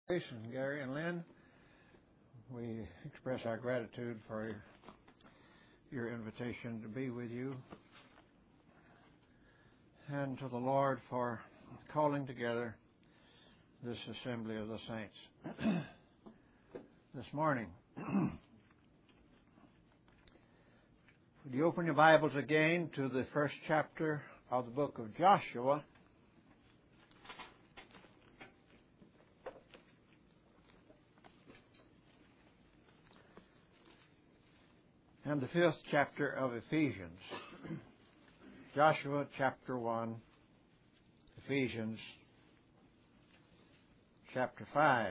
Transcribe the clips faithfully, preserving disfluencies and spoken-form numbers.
And Gary and Lynn, we express our gratitude for your invitation to be with you, and to the Lord for calling together this assembly of the saints this morning. Would you open your Bibles again to the first chapter of the book of Joshua? And the fifth chapter of Ephesians. Joshua chapter one, Ephesians chapter five.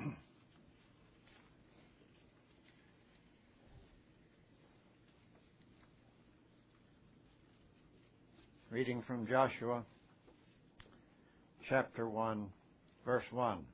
Reading from Joshua chapter one, verse one.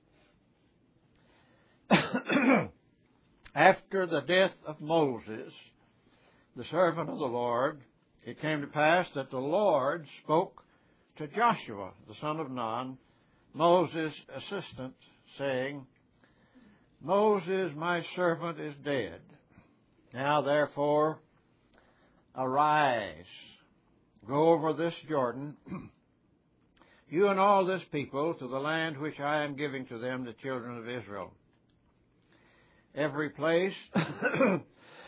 After the death of Moses, the servant of the Lord, it came to pass that the Lord spoke to Joshua, the son of Nun, Moses' assistant, saying, Moses, my servant, is dead. Now, therefore, arise, go over this Jordan, you and all this people, to the land which I am giving to them, the children of Israel. Every place that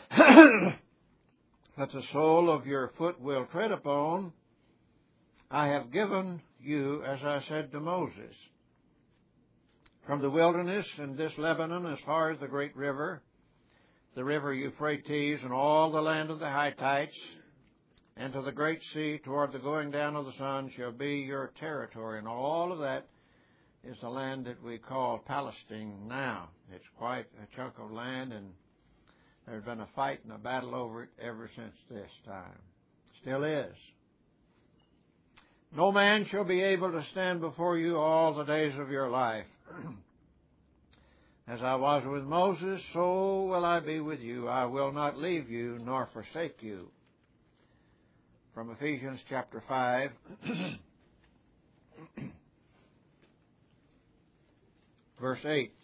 the sole of your foot will tread upon, I have given you, as I said to Moses. From the wilderness and this Lebanon as far as the great river, the river Euphrates, and all the land of the Hittites, and to the great sea toward the going down of the sun shall be your territory. And all of that is the land that we call Palestine now. It's quite a chunk of land, and there's been a fight and a battle over it ever since this time. Still is. No man shall be able to stand before you all the days of your life. As I was with Moses, so will I be with you. I will not leave you nor forsake you. From Ephesians chapter five. Verse eight.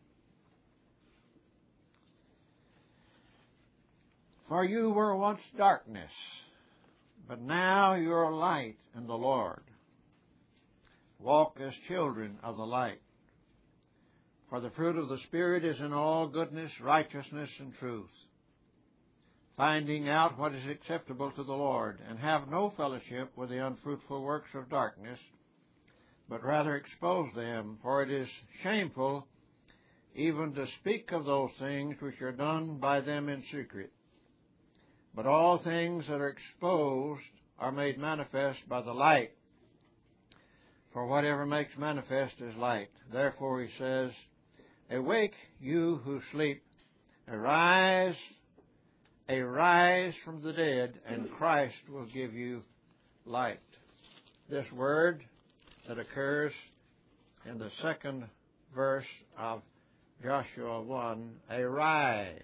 For you were once darkness, but now you are light in the Lord. Walk as children of the light. For the fruit of the Spirit is in all goodness, righteousness, and truth, finding out what is acceptable to the Lord, and have no fellowship with the unfruitful works of darkness, but rather expose them, for it is shameful even to speak of those things which are done by them in secret. But all things that are exposed are made manifest by the light, for whatever makes manifest is light. Therefore he says, Awake, you who sleep, arise, arise from the dead, and Christ will give you light. This word that occurs in the second verse of Joshua one, arise,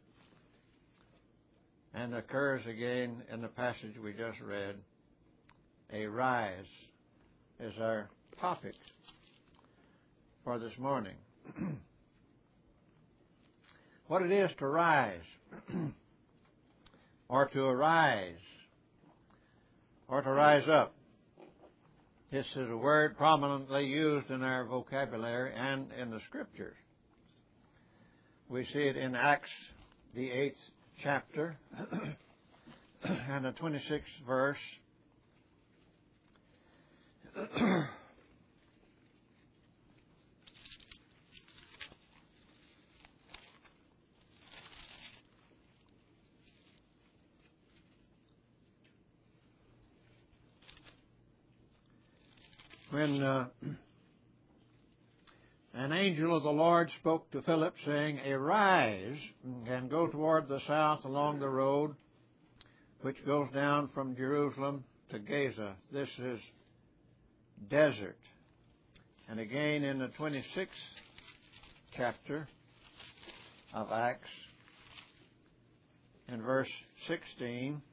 and occurs again in the passage we just read. Arise is our topic for this morning. What it is to rise, or to arise, or to rise up. This is a word prominently used in our vocabulary and in the Scriptures. We see it in Acts, the eighth chapter, and the twenty-sixth verse. When uh, an angel of the Lord spoke to Philip, saying, Arise and go toward the south along the road which goes down from Jerusalem to Gaza. This is desert. And again in the twenty-sixth chapter of Acts, in verse sixteen,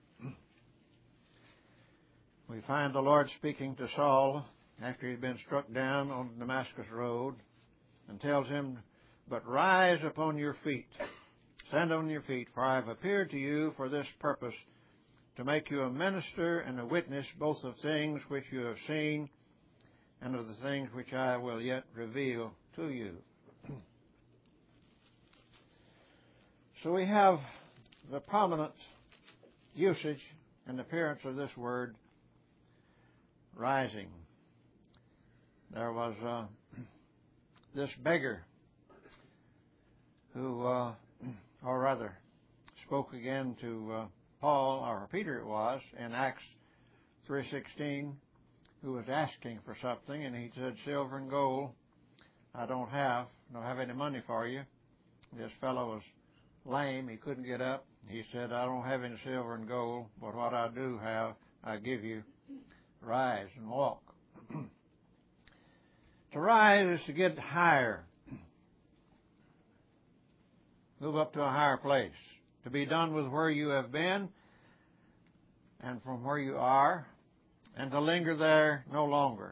we find the Lord speaking to Saul after he'd been struck down on the Damascus road. and tells him, "But rise upon your feet, stand on your feet, for I have appeared to you for this purpose, to make you a minister and a witness both of things which you have seen and of the things which I will yet reveal to you." So we have the prominent usage and appearance of this word, rising. There was uh, this beggar who, uh, or rather, spoke again to uh, Paul, or Peter it was, in Acts three sixteen, who was asking for something, and he said, "Silver and gold I don't have. I don't have any money for you." This fellow was lame. He couldn't get up. He said, "I don't have any silver and gold, but what I do have, I give you. Rise and walk." To rise is to get higher. Move up to a higher place. To be done with where you have been and from where you are, and to linger there no longer.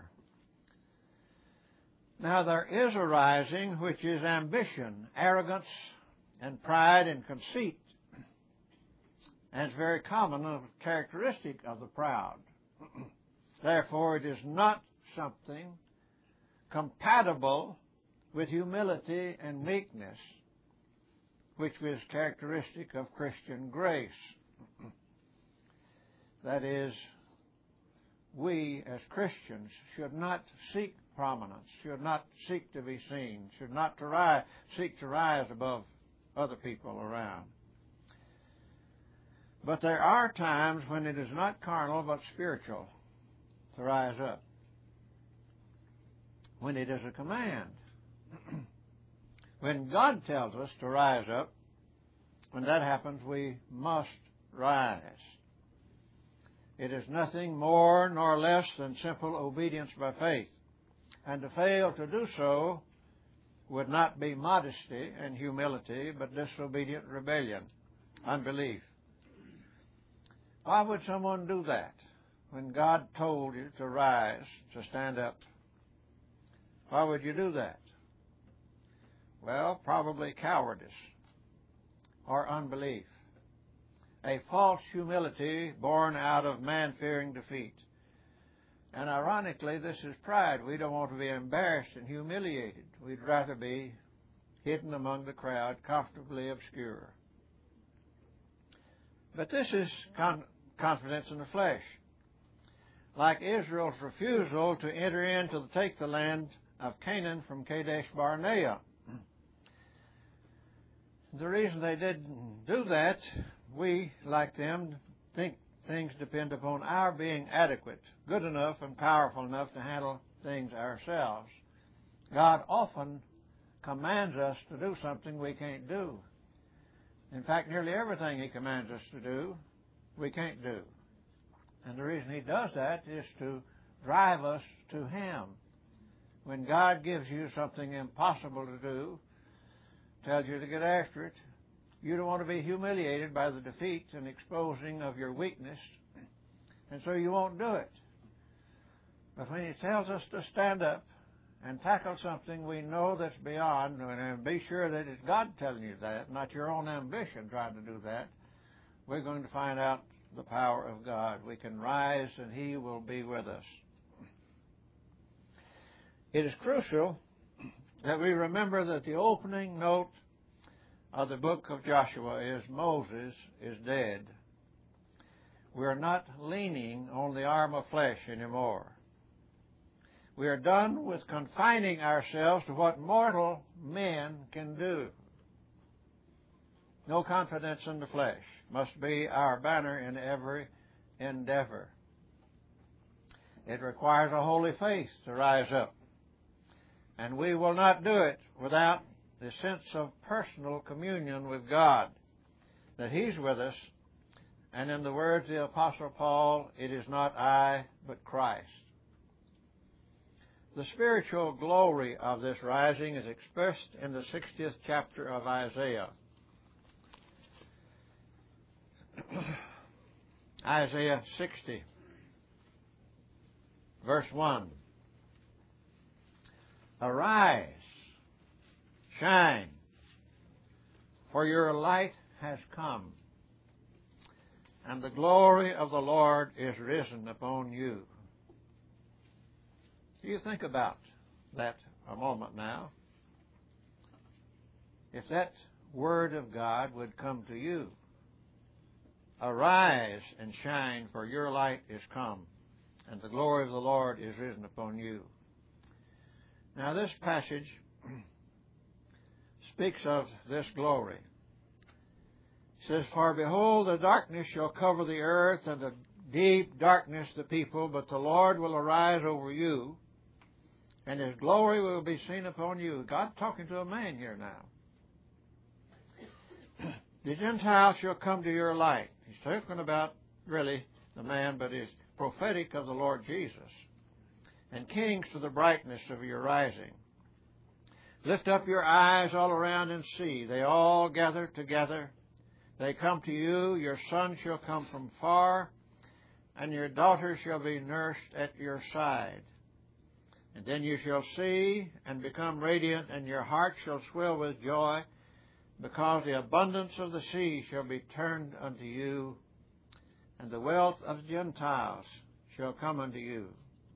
Now there is a rising which is ambition, arrogance, and pride and conceit. And it's very common, a characteristic of the proud. Therefore, it is not something compatible with humility and meekness, which is characteristic of Christian grace. That is, we as Christians should not seek prominence, should not seek to be seen, should not to rise, seek to rise above other people around. But there are times when it is not carnal but spiritual to rise up, when it is a command. When God tells us to rise up, when that happens, we must rise. It is nothing more nor less than simple obedience by faith. And to fail to do so would not be modesty and humility, but disobedient rebellion, unbelief. Why would someone do that when God told you to rise, to stand up? Why would you do that? Well, probably cowardice or unbelief. A false humility born out of man-fearing defeat. And ironically, this is pride. We don't want to be embarrassed and humiliated. We'd rather be hidden among the crowd, comfortably obscure. But this is con- confidence in the flesh. Like Israel's refusal to enter in to take the land of Canaan from Kadesh Barnea. The reason they didn't do that, we, like them, think things depend upon our being adequate, good enough, and powerful enough to handle things ourselves. God often commands us to do something we can't do. In fact, nearly everything He commands us to do, we can't do. And the reason He does that is to drive us to Him. When God gives you something impossible to do, tells you to get after it, you don't want to be humiliated by the defeat and exposing of your weakness, and so you won't do it. But when He tells us to stand up and tackle something we know that's beyond, and be sure that it's God telling you that, not your own ambition trying to do that, we're going to find out the power of God. We can rise and He will be with us. It is crucial that we remember that the opening note of the book of Joshua is Moses is dead. We are not leaning on the arm of flesh anymore. We are done with confining ourselves to what mortal men can do. No confidence in the flesh must be our banner in every endeavor. It requires a holy faith to rise up. And we will not do it without the sense of personal communion with God, that He's with us. And in the words of the Apostle Paul, it is not I, but Christ. The spiritual glory of this rising is expressed in the sixtieth chapter of Isaiah. Isaiah sixty, verse one. Arise, Shine, for your light has come, and the glory of the Lord is risen upon you. Do you think about that a moment now? If that Word of God would come to you, arise and shine, for your light is come, and the glory of the Lord is risen upon you. Now this passage speaks of this glory. It says, for behold, the darkness shall cover the earth, and the deep darkness the people, but the Lord will arise over you, and His glory will be seen upon you. God's talking to a man here now. The Gentiles shall come to your light. He's talking about, really, the man, but is prophetic of the Lord Jesus. And kings to the brightness of your rising. Lift up your eyes all around and see. They all gather together. They come to you. Your son shall come from far, and your daughter shall be nursed at your side. And then you shall see and become radiant, and your heart shall swell with joy, because the abundance of the sea shall be turned unto you, and the wealth of the Gentiles shall come unto you.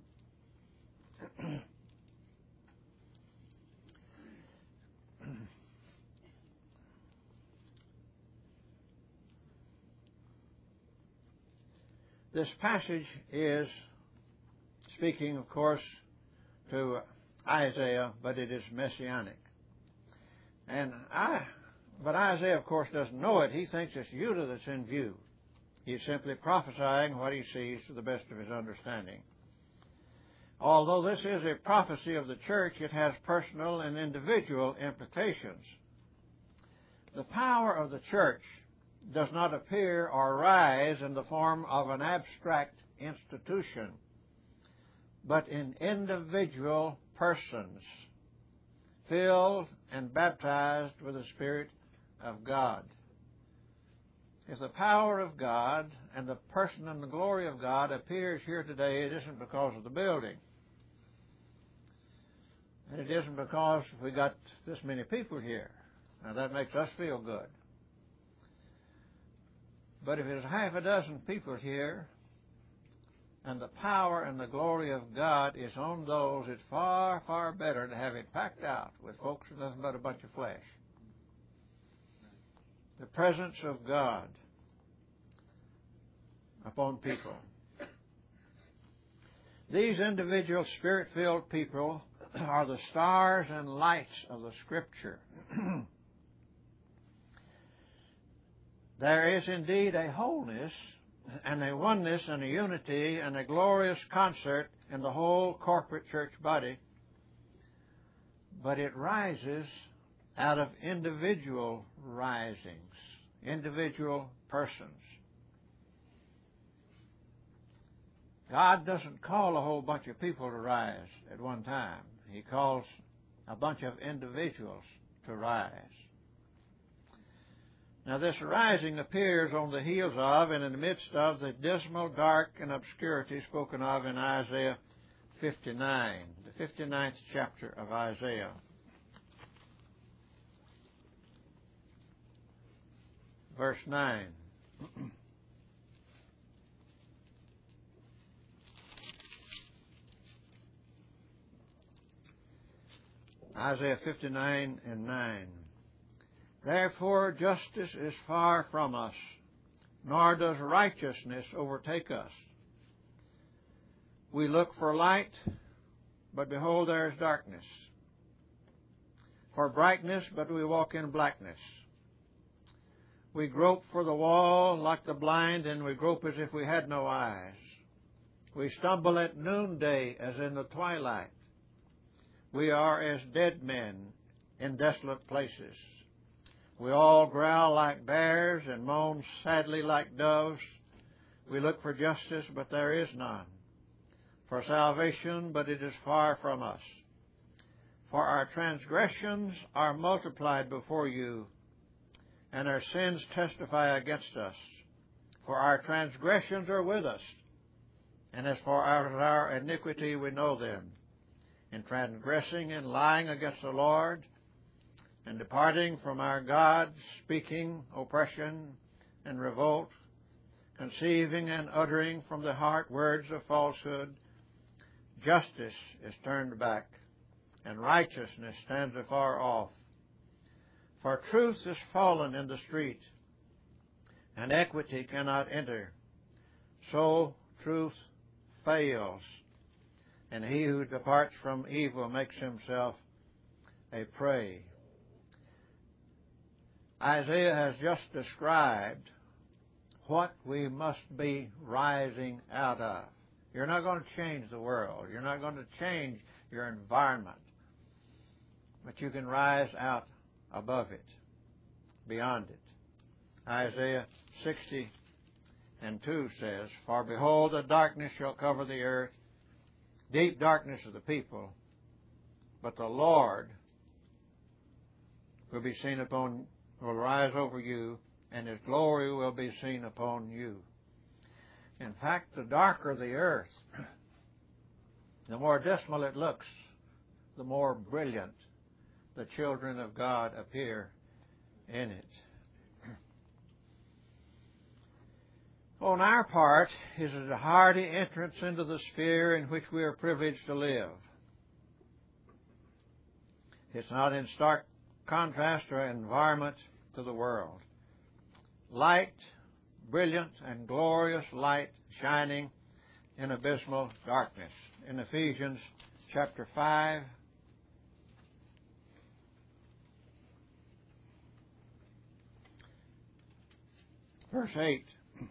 This passage is speaking, of course, to Isaiah, but it is messianic. And I, but Isaiah, of course, doesn't know it. He thinks it's Judah that's in view. He's simply prophesying what he sees to the best of his understanding. Although this is a prophecy of the church, it has personal and individual implications. The power of the church does not appear or rise in the form of an abstract institution, but in individual persons, filled and baptized with the Spirit of God. If the power of God and the person and the glory of God appears here today, it isn't because of the building. And it isn't because we got this many people here. Now that makes us feel good. But if there's half a dozen people here, and the power and the glory of God is on those, it's far, far better to have it packed out with folks who nothing but a bunch of flesh. The presence of God upon people. These individual Spirit-filled people are the stars and lights of the Scripture. There is indeed a wholeness and a oneness and a unity and a glorious concert in the whole corporate church body, but it rises out of individual risings, individual persons. God doesn't call a whole bunch of people to rise at one time. He calls a bunch of individuals to rise. Now this rising appears on the heels of and in the midst of the dismal, dark, and obscurity spoken of in Isaiah fifty-nine, the fifty-ninth chapter of Isaiah. Verse nine. Isaiah fifty-nine and nine. Therefore justice is far from us, nor does righteousness overtake us. We look for light, but behold, there is darkness. For brightness, but we walk in blackness. We grope for the wall like the blind, and we grope as if we had no eyes. We stumble at noonday as in the twilight. We are as dead men in desolate places. We all growl like bears and moan sadly like doves. We look for justice, but there is none. For salvation, but it is far from us. For our transgressions are multiplied before you, and our sins testify against us. For our transgressions are with us, and as for our, our iniquity we know them. In transgressing and lying against the Lord, and departing from our God, speaking oppression and revolt, conceiving and uttering from the heart words of falsehood, justice is turned back, and righteousness stands afar off. For truth is fallen in the street, and equity cannot enter. So truth fails, and he who departs from evil makes himself a prey. Isaiah has just described what we must be rising out of. You're not going to change the world. You're not going to change your environment. But you can rise out above it, beyond it. Isaiah sixty and two says, For behold, a darkness shall cover the earth, deep darkness of the people, but the Lord will be seen upon, will rise over you, and His glory will be seen upon you. In fact, the darker the earth, the more dismal it looks, the more brilliant the children of God appear in it. On our part is a hearty entrance into the sphere in which we are privileged to live. It's not in stark contrast or environment to the world. Light, brilliant and glorious light shining in abysmal darkness. In Ephesians chapter five, verse eight,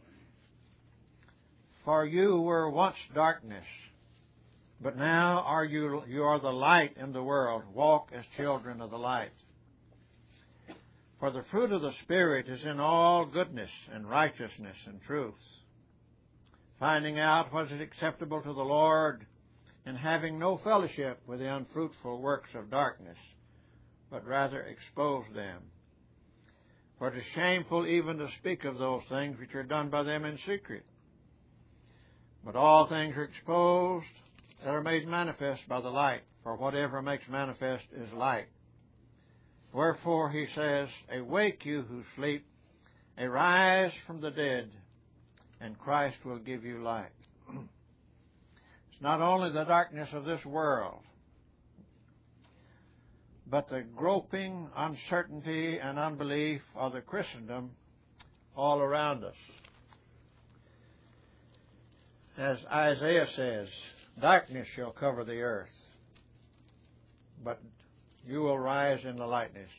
For you were once darkness, but now are you, you are the light in the world. Walk as children of the light. For the fruit of the Spirit is in all goodness and righteousness and truth, finding out what is acceptable to the Lord, and having no fellowship with the unfruitful works of darkness, but rather expose them. For it is shameful even to speak of those things which are done by them in secret. But all things are exposed that are made manifest by the light, for whatever makes manifest is light. Wherefore he says, Awake, you who sleep, arise from the dead, and Christ will give you light. It's not only the darkness of this world, but the groping uncertainty and unbelief of the Christendom all around us. As Isaiah says, darkness shall cover the earth, but you will rise in the lightness.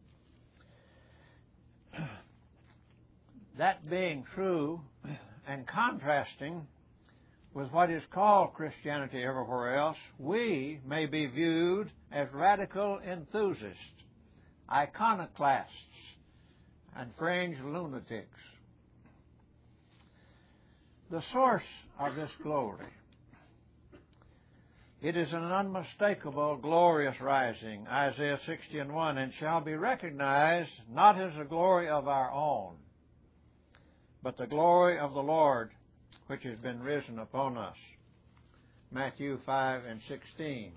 That being true and contrasting with what is called Christianity everywhere else, we may be viewed as radical enthusiasts, iconoclasts, and fringe lunatics. The source of this glory, it is an unmistakable, glorious rising, Isaiah sixty and one, and shall be recognized not as the glory of our own, but the glory of the Lord, which has been risen upon us, Matthew five and sixteen.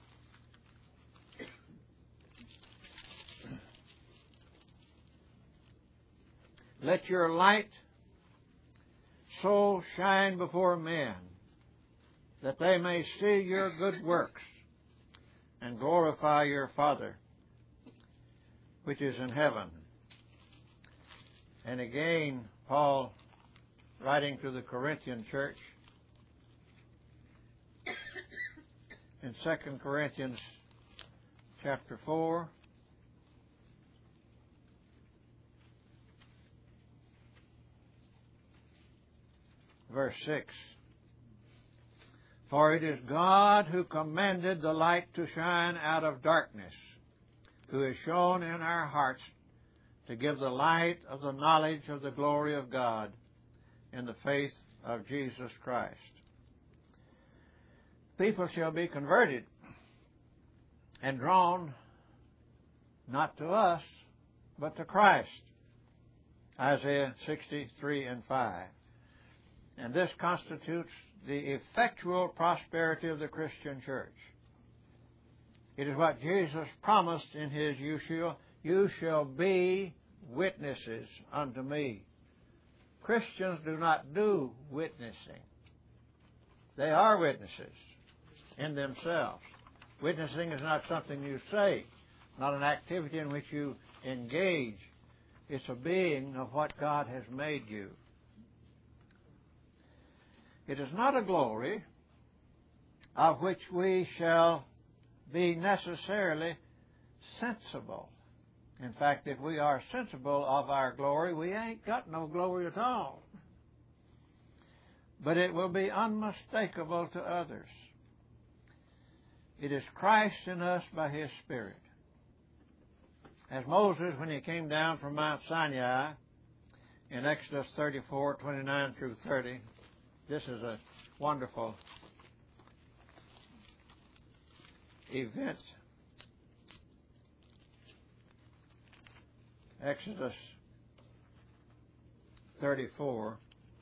Let your light so shine before men, that they may see your good works and glorify your Father, which is in heaven. And again, Paul, writing to the Corinthian church, in Second Corinthians chapter four, verse six, For it is God who commanded the light to shine out of darkness, who has shone in our hearts to give the light of the knowledge of the glory of God in the faith of Jesus Christ. People shall be converted and drawn not to us, but to Christ, Isaiah sixty-three and five. And this constitutes the effectual prosperity of the Christian church. It is what Jesus promised in His, you shall, you shall be witnesses unto me. Christians do not do witnessing. They are witnesses in themselves. Witnessing is not something you say, not an activity in which you engage. It's a being of what God has made you. It is not a glory of which we shall be necessarily sensible. In fact, if we are sensible of our glory, we ain't got no glory at all. But it will be unmistakable to others. It is Christ in us by His Spirit. As Moses, when he came down from Mount Sinai, in Exodus thirty-four, twenty-nine through thirty, this is a wonderful event. Exodus thirty-four.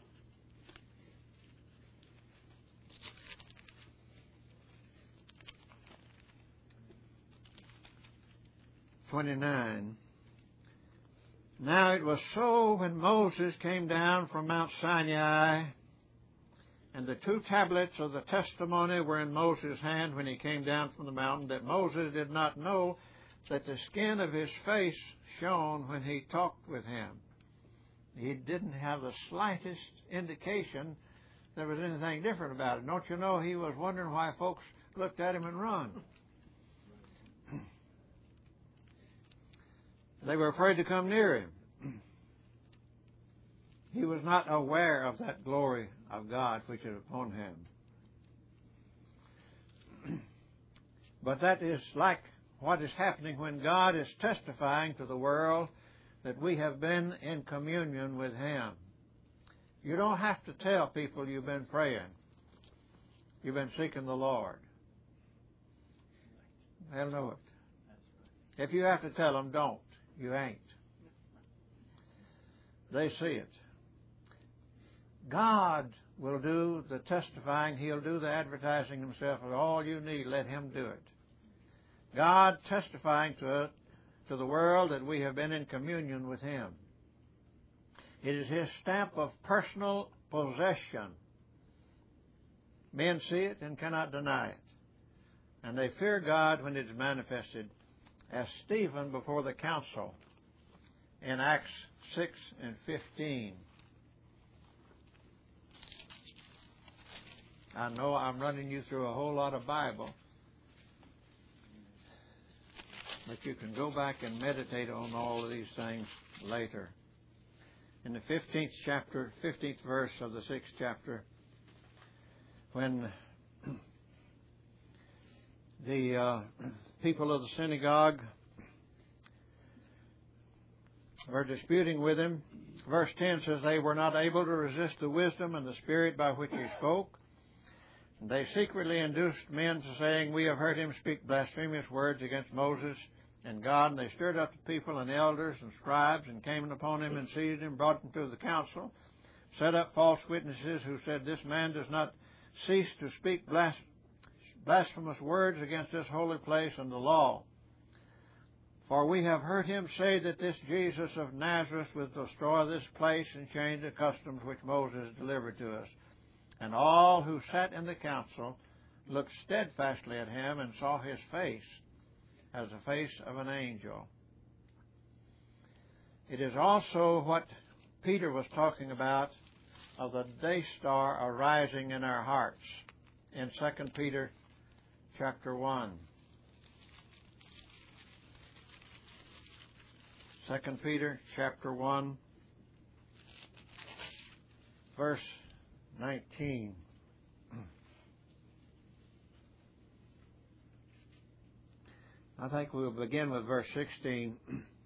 twenty-nine. Now it was so when Moses came down from Mount Sinai, and the two tablets of the testimony were in Moses' hand when he came down from the mountain, that Moses did not know that the skin of his face shone when he talked with him. He didn't have the slightest indication there was anything different about it. Don't you know he was wondering why folks looked at him and run? They were afraid to come near him. He was not aware of that glory of God which is upon him. But that is like what is happening when God is testifying to the world that we have been in communion with Him. You don't have to tell people you've been praying. You've been seeking the Lord. They'll know it. If you have to tell them, don't. You ain't. They see it. God will do the testifying. He'll do the advertising Himself. All you need, let Him do it. God testifying to it, to the world that we have been in communion with Him. It is His stamp of personal possession. Men see it and cannot deny it. And they fear God when it is manifested, as Stephen before the council in Acts six and fifteen. I know I'm running you through a whole lot of Bible, but you can go back and meditate on all of these things later. In the fifteenth chapter, fifteenth verse of the sixth chapter, when the uh, people of the synagogue were disputing with him, verse ten says, they were not able to resist the wisdom and the spirit by which he spoke. And they secretly induced men to saying, we have heard him speak blasphemous words against Moses and God. And they stirred up the people and elders and scribes and came upon him and seized him, brought him to the council, set up false witnesses who said, this man does not cease to speak blas- blasphemous words against this holy place and the law. For we have heard him say that this Jesus of Nazareth will destroy this place and change the customs which Moses delivered to us. And all who sat in the council looked steadfastly at him and saw his face as the face of an angel. It is also what Peter was talking about of the day star arising in our hearts in Second Peter chapter one. Second Peter chapter one, verse nineteen. I think we'll begin with verse sixteen.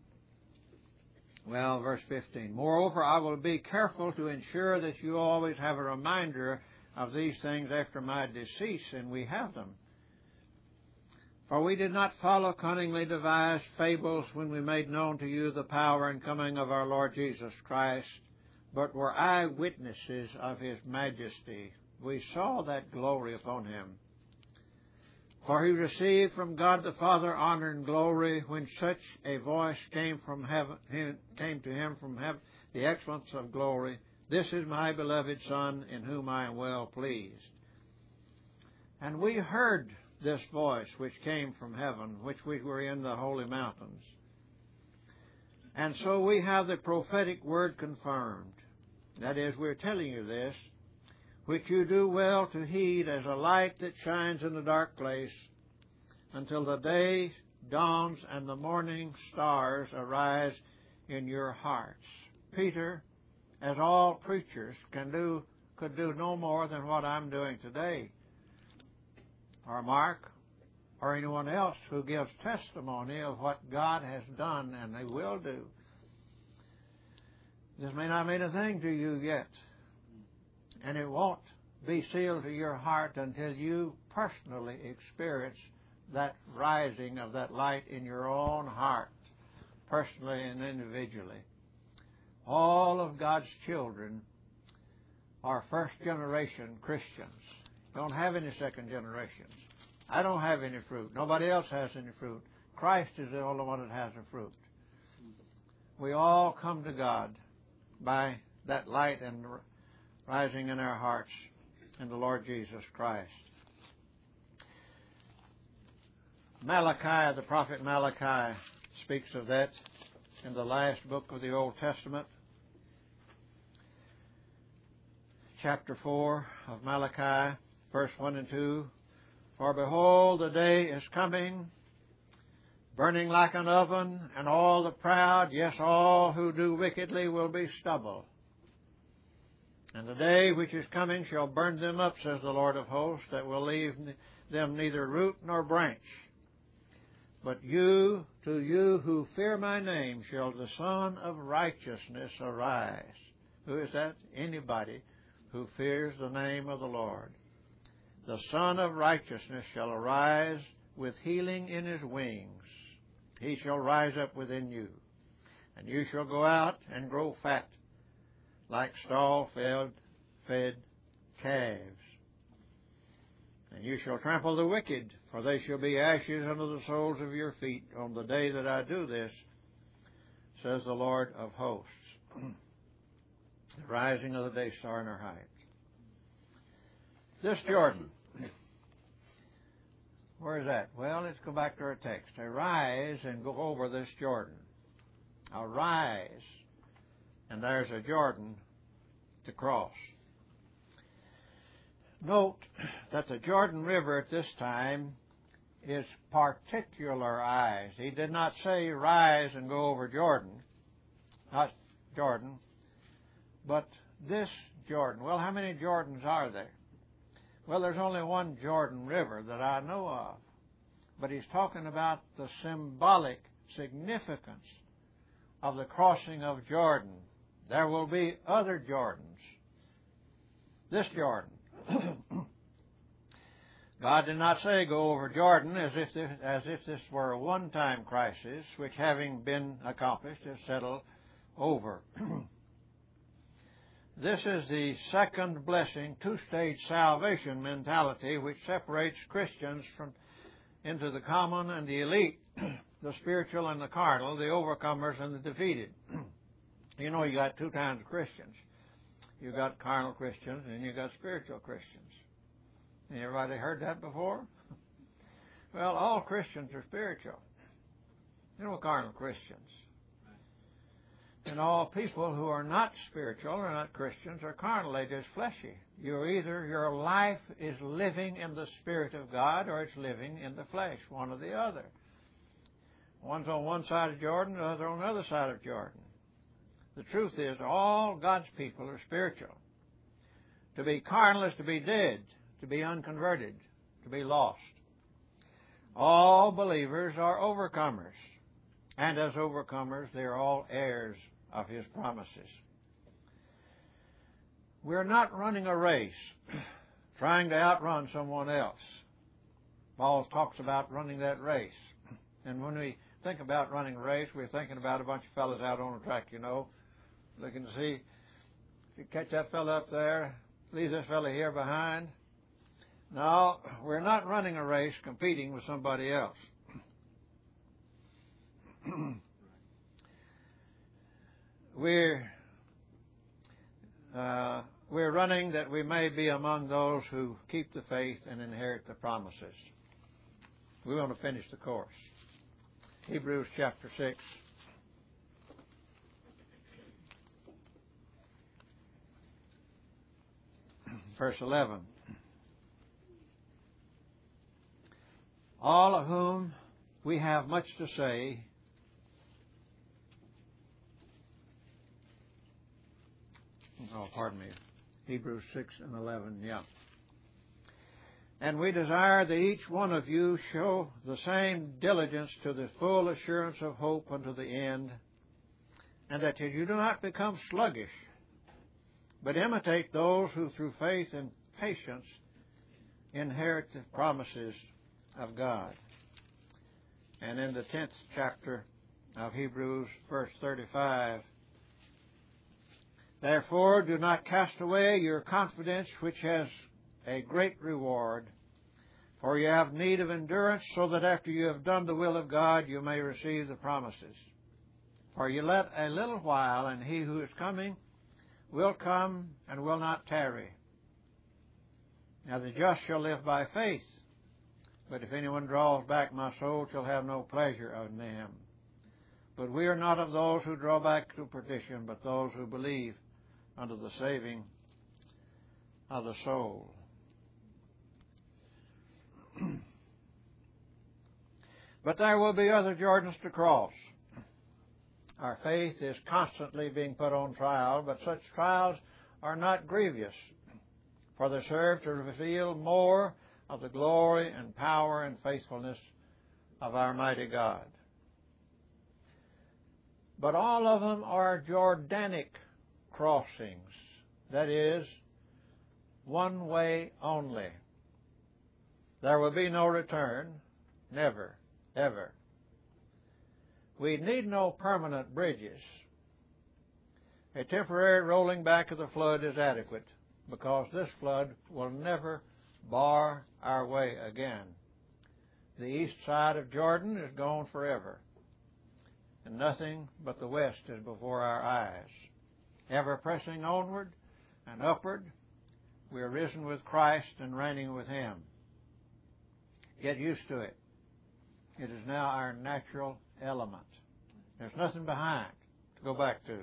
Well, verse fifteen. Moreover, I will be careful to ensure that you always have a reminder of these things after my decease, and we have them. For we did not follow cunningly devised fables when we made known to you the power and coming of our Lord Jesus Christ, but were eyewitnesses of His majesty. We saw that glory upon Him. For he received from God the Father honor and glory when such a voice came from heaven, came to him from heaven, the excellence of glory. This is my beloved Son, in whom I am well pleased. And we heard this voice which came from heaven, which we were in the holy mountains. And so we have the prophetic word confirmed. That is, we're telling you this, which you do well to heed as a light that shines in a dark place, until the day dawns and the morning stars arise in your hearts. Peter, as all preachers, can do, could do no more than what I'm doing today, or Mark, or anyone else who gives testimony of what God has done and they will do. This may not mean a thing to you yet, and it won't be sealed to your heart until you personally experience that rising of that light in your own heart, personally and individually. All of God's children are first-generation Christians. Don't have any second generations. I don't have any fruit. Nobody else has any fruit. Christ is the only one that has a fruit. We all come to God by that light and rising in our hearts in the Lord Jesus Christ. Malachi, the prophet Malachi, speaks of that in the last book of the Old Testament. Chapter four of Malachi, verse one and two. For behold, the day is coming, burning like an oven, and all the proud, yes, all who do wickedly, will be stubble. And the day which is coming shall burn them up, says the Lord of hosts, that will leave them neither root nor branch. But you, to you who fear my name, shall the Son of Righteousness arise. Who is that? Anybody who fears the name of the Lord. The Son of Righteousness shall arise with healing in his wings. He shall rise up within you. And you shall go out and grow fat, like stall-fed fed calves. And you shall trample the wicked, for they shall be ashes under the soles of your feet on the day that I do this, says the Lord of hosts. The rising of the day star in our height. This Jordan, where is that? Well, let's go back to our text. Arise and go over this Jordan. Arise, and there's a Jordan to cross. Note that the Jordan River at this time is particularized. He did not say rise and go over Jordan, not Jordan, but this Jordan. Well, how many Jordans are there? Well, there's only one Jordan River that I know of, but he's talking about the symbolic significance of the crossing of Jordan. There will be other Jordans. This Jordan. God did not say go over Jordan as if this, as if this were a one-time crisis, which having been accomplished is settled over. This is the second blessing, two-stage salvation mentality which separates Christians from into the common and the elite, the spiritual and the carnal, the overcomers and the defeated. You know, you got two kinds of Christians. You got carnal Christians and you got spiritual Christians. Everybody heard that before? Well, all Christians are spiritual. You know, carnal Christians. And all people who are not spiritual or not Christians are carnal. They're just fleshy. You're either, your life is living in the Spirit of God or it's living in the flesh, one or the other. One's on one side of Jordan, the other on the other side of Jordan. The truth is, all God's people are spiritual. To be carnal is to be dead, to be unconverted, to be lost. All believers are overcomers. And as overcomers, they are all heirs of His promises. We're not running a race, trying to outrun someone else. Paul talks about running that race. And when we think about running a race, we're thinking about a bunch of fellas out on the track, you know, looking to see if you catch that fella up there, leave this fella here behind. No, we're not running a race competing with somebody else. we're uh, we're running that we may be among those who keep the faith and inherit the promises. We want to finish the course. Hebrews chapter six. Verse eleven. All of whom we have much to say, oh, pardon me, Hebrews six and eleven, yeah. And we desire that each one of you show the same diligence to the full assurance of hope unto the end, and that you do not become sluggish, but imitate those who through faith and patience inherit the promises of God. And in the tenth chapter of Hebrews, verse thirty-five, therefore do not cast away your confidence, which has a great reward, for you have need of endurance, so that after you have done the will of God, you may receive the promises. For you let a little while, and he who is coming will come and will not tarry. Now the just shall live by faith, but if anyone draws back, my soul shall have no pleasure in them. But we are not of those who draw back to perdition, but those who believe unto the saving of the soul. But there will be other Jordans to cross. Our faith is constantly being put on trial, but such trials are not grievous, for they serve to reveal more of the glory and power and faithfulness of our mighty God. But all of them are Jordanic crossings, that is, one way only. There will be no return, never, ever. We need no permanent bridges. A temporary rolling back of the flood is adequate, because this flood will never bar our way again. The east side of Jordan is gone forever, and nothing but the west is before our eyes. Ever pressing onward and upward, we are risen with Christ and reigning with Him. Get used to it. It is now our natural element. There's nothing behind to go back to.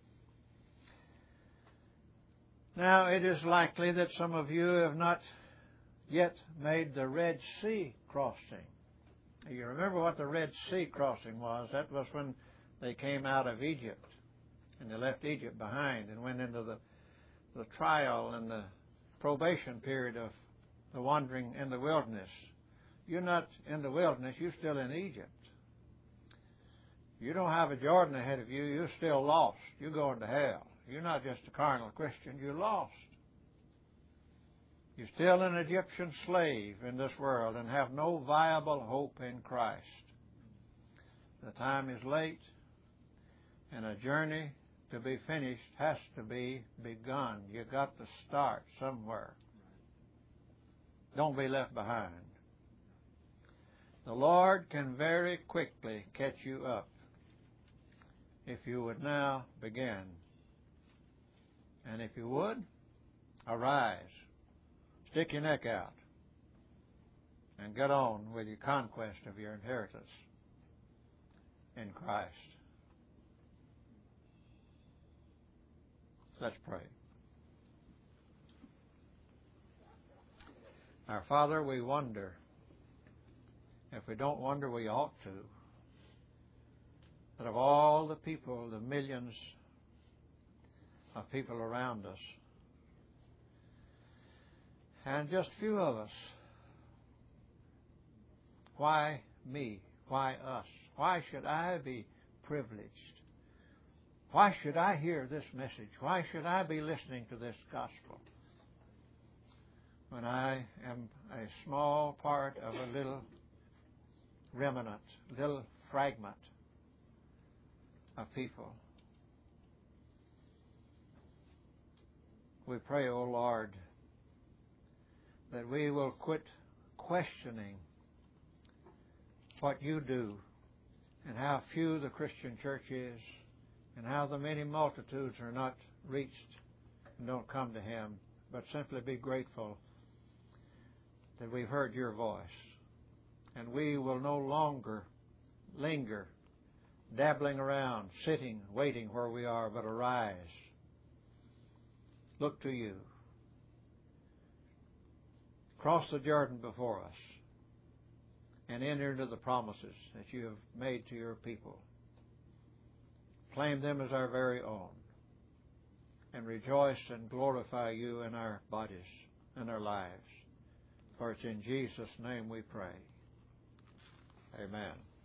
Now, it is likely that some of you have not yet made the Red Sea crossing. You remember what the Red Sea crossing was? That was when they came out of Egypt, and they left Egypt behind and went into the, the trial and the probation period of the wandering in the wilderness. You're not in the wilderness, you're still in Egypt. You don't have a Jordan ahead of you, you're still lost. You're going to hell. You're not just a carnal Christian, you're lost. You're still an Egyptian slave in this world and have no viable hope in Christ. The time is late, and a journey to be finished has to be begun. You've got to start somewhere. Don't be left behind. The Lord can very quickly catch you up if you would now begin. And if you would, arise, stick your neck out, and get on with your conquest of your inheritance in Christ. Let's pray. Our Father, we wonder. If we don't wonder, we ought to. That of all the people, the millions of people around us, and just few of us, why me? Why us? Why should I be privileged? Why should I hear this message? Why should I be listening to this gospel when I am a small part of a little remnant, little fragment of people? We pray, O Lord, that we will quit questioning what you do and how few the Christian church is and how the many multitudes are not reached and don't come to Him, but simply be grateful that we've heard your voice. And we will no longer linger, dabbling around, sitting, waiting where we are, but arise, look to you, cross the Jordan before us, and enter into the promises that you have made to your people. Claim them as our very own, and rejoice and glorify you in our bodies and our lives. For it's in Jesus' name we pray. Amen.